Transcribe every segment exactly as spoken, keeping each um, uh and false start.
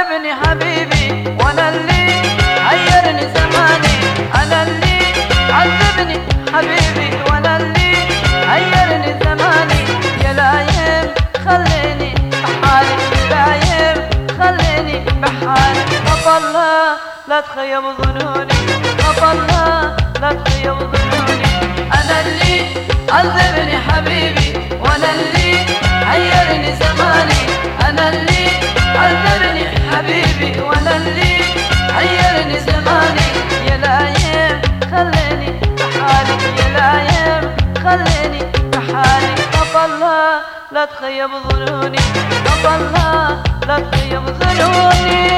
عذبني حبيبي وانا اللي حيرني زماني. انا اللي عذبني حبيبي وانا اللي حيرني زماني. يا لايم خليني بحالي، يا لايم خليني بحالي. الله لا تخيب ظنوني، الله لا تخيب ظنوني. انا اللي عذبني حبيبي وانا اللي حيرني زماني. انا اللي عذبني حبيبي وانا اللي حيرني زماني. يا لايم خليني بحالي، يا لايم خليني بحالي. الله لا تخيب ظنوني، الله لا تخيب ظنوني.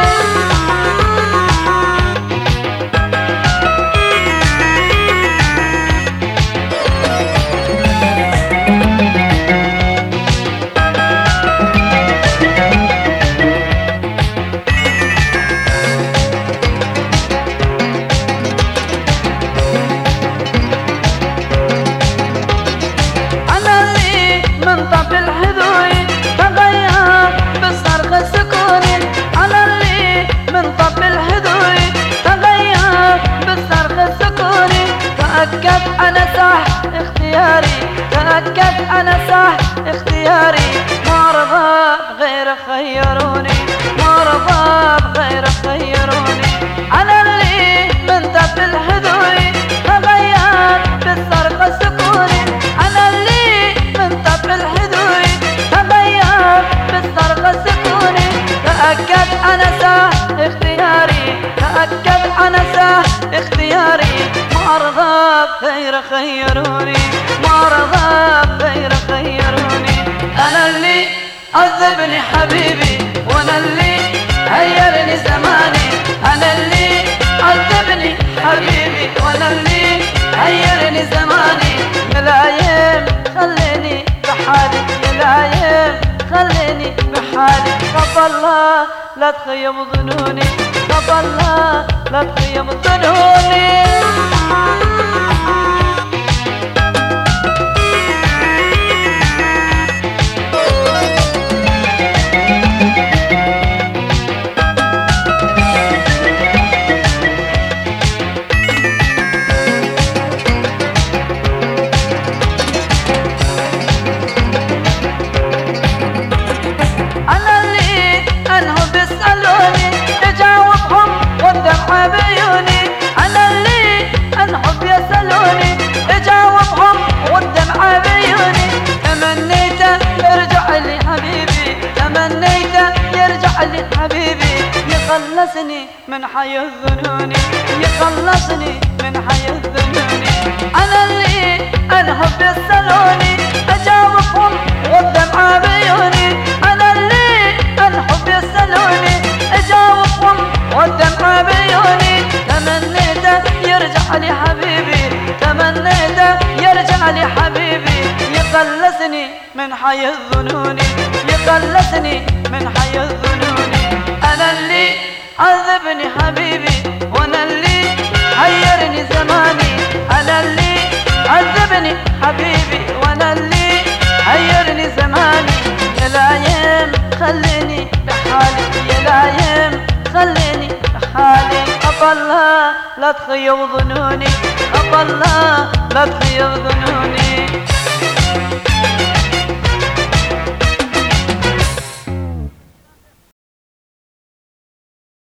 تأكد أنا صح اختياري، تأكد أنا صح اختياري. ما رضى بغير خيروني، ما رضى بغير خيروني. أنا اللي من طب الهدوي تغير بالصرخة سكوني. أنا اللي من طب الهدوي تغير بالصرخة سكوني. تأكد أنا صح اختياري، تأكد أنا صح اختياري. ما رضى بغير خيروني، ما رضى بغير خيروني. أنا اللي عذبني حبيبي وانا اللي حيرني زماني. أنا اللي عذبني حبيبي وانا اللي حيرني زماني. يا لايم خليني بحالي، يا لايم خليني بحالي. طب الله لا تخيب ظنوني، طب الله لا تخيب ظنوني. بعيوني أنا اللي أنحب يسألوني، أجاوبهم والدمعة بعيوني. تمنيت يرجع لي حبيبي، تمنيت يرجع لي حبيبي. يخلصني من حي الظنوني، يخلصني من حي الظنوني. أنا اللي أنحب يسألوني، أجاوبهم والدمعة بعيوني. أنا اللي أنحب يسألوني، أجاوبهم والدمعة بعيوني. تمنيت يرجع لي حبيبي، تمنيت يرجع لي حبيبي. يخلصني من حي الظنون، يخلصني من حي الظنون. أنا اللي عذبني حبيبي وانا اللي حيرني زماني. أنا اللي عذبني حبيبي وانا اللي حيرني زماني. يا لايم خليني بحالي، يا لايم خليني بحالي. أبا الله لا تخيب ظنوني، أبا الله لا تخيب ظنوني.